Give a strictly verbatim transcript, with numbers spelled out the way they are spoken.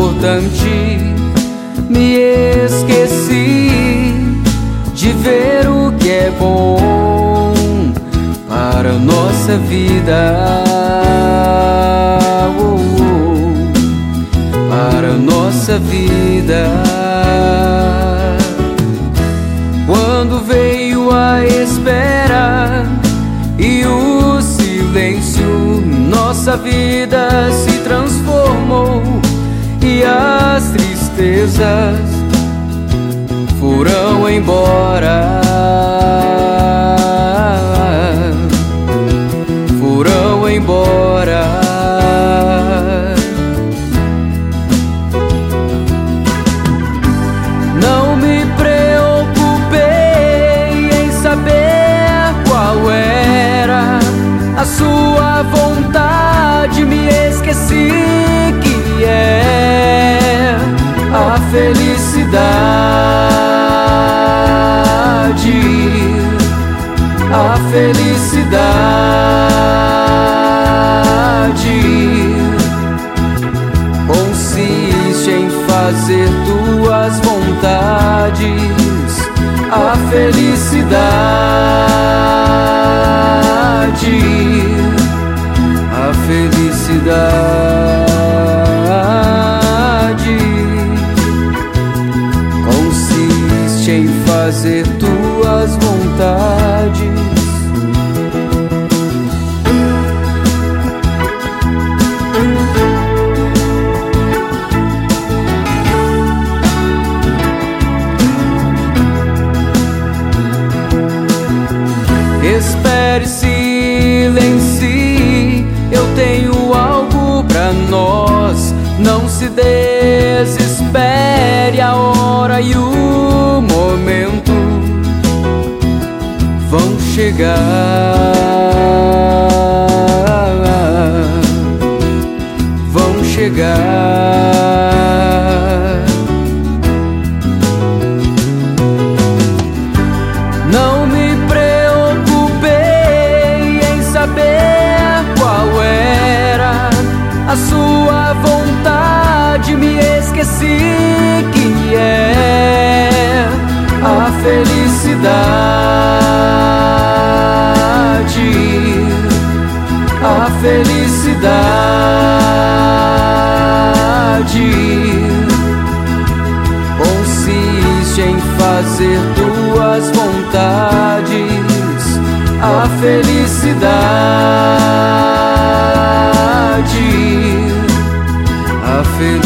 importante. Me esqueci de ver o que é bom para nossa vida, oh, oh, para nossa vida. Quando veio a espera e o silêncio, nossa vida se transformou e as tristezas foram embora, foram embora. Não me preocupei em saber qual era a sua vontade, me esqueci que é a felicidade, a felicidade consiste em fazer tuas vontades, a felicidade, a felicidade consiste em fazer tuas vontades. Espere, silencie, eu tenho algo pra nós. Não se desespere, a hora e o momento vão chegar, vão chegar. Não me preocupei em saber qual era a sua vontade, me esqueci que é a felicidade, a felicidade consiste em fazer tuas vontades, a felicidade, a felicidade.